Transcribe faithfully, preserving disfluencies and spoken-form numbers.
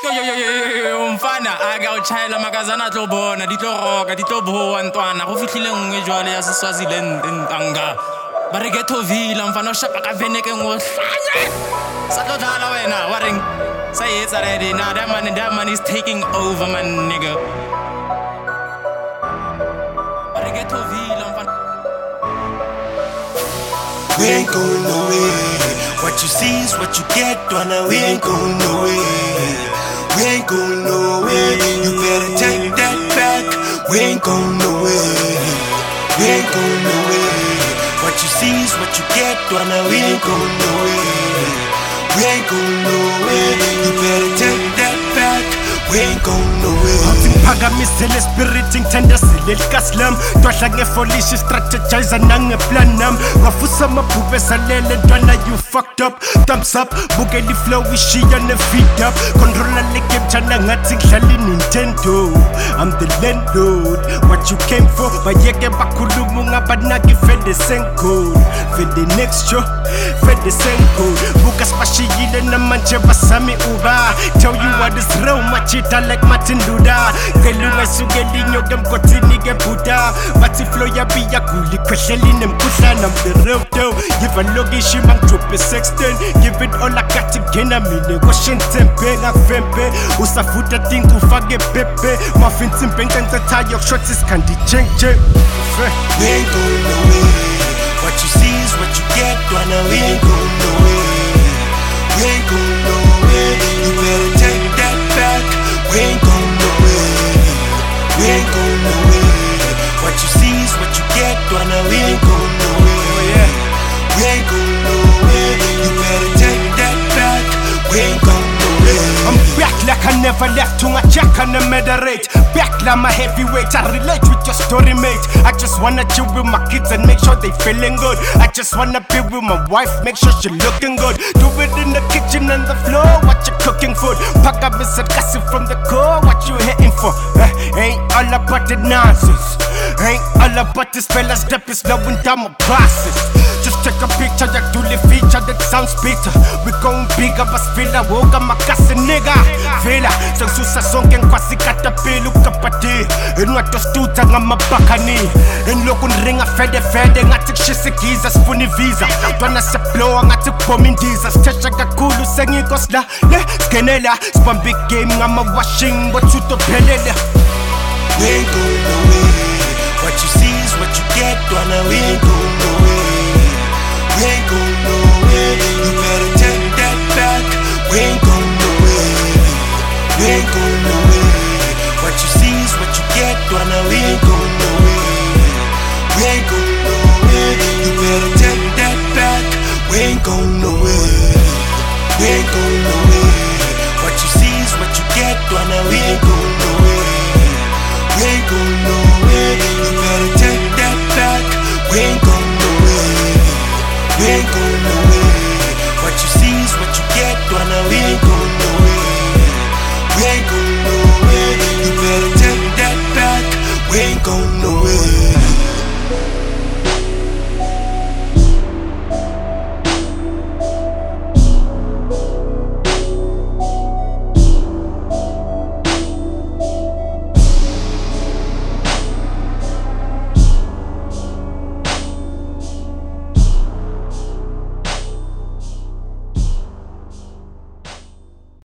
Yo yo yo yo umfana aka uchayela makazana tlo bona di tlo roka di tlo boa ntwana go fihlile nngwe jwale ya Swaziland ntanga ba re ghetto villa mfana o shapa ka veneke ngo hlanya sa tlo dlala wena wa reng sa yetsa ready now that man that man is taking over man nigga ba re ghetto villa mfana. We ain't going nowhere. What you see is what you get, Donna. We ain't going nowhere. We ain't going nowhere. You better take that back. We ain't going nowhere. We ain't going nowhere. What you see is what you get, Donna. We ain't going nowhere. We ain't going nowhere. You better take that back. We ain't going nowhere. Phakamisele spirit ngithanda silelkaslam twahla ngefolish strategize nange plan nam wafusa mabhube salele ntwana you fucked up thumbs up bukeli flow ishiya ne feed up controller le game chana ngathi ngidlala Nintendo I'm the landlord what you came for bayeke bakhuluma ungabanaki fede senko fede next show fede senko buka spashiyile namanje basami uba tell you what is real machita like Martin Luther Kelunga sugelinyo gemkotini gebuda Bathi flow yabi yakuli kwehleli nemkhuhlana I'm the real deal Give a logishi mang drop a sexton Give it all I got to gain a mine Kwashin tempe nga fempe Usafuta tingu fage pepe Muffin timpe ngenza tayo shots is candy jeng jeng We ain't going nowhere. What you see is what you get, Donna. We ain't going nowhere. We ain't going nowhere. You better take that back. We ain't going nowhere. We ain't going nowhere. What you see is what you get, Donna. We ain't going nowhere. We ain't going nowhere. You better take that back. We ain't going nowhere. I'm back like I never left to my check on the moderate. Back like my heavyweight, I relate with your story mate. I just wanna chill with my kids and make sure they feeling good. I just wanna be with my wife, make sure she looking good. Do it in the kitchen and the floor, what you cooking food. Pack up and said gossip from the core, what you hitting for? Uh, ain't all about the nonsense. Ain't all about this fella's step is slowing down my process. Just take a picture, that do the feature that sounds bitter. We going bigger, but feel woke my cousin nigga. Feel so susa sonke nkwasi katapelu kapati. And what to stuta ngama bakani. And look on ring a fede fede ngati shisikiza spuni visa. Dwana se blow ngati pomindiza. Stecha kakulu sengi kosla le skenela. Spam big game ngama washing what you to pelela. We ain't going nowhere. What you see is what you get, Donna. We ain't going nowhere. We ain't going nowhere. You better take that back. We ain't going nowhere. We ain't going nowhere. What you see is what you get, Donna. We ain't going nowhere. We ain't going nowhere. You better take that back. We ain't going nowhere. We ain't going nowhere.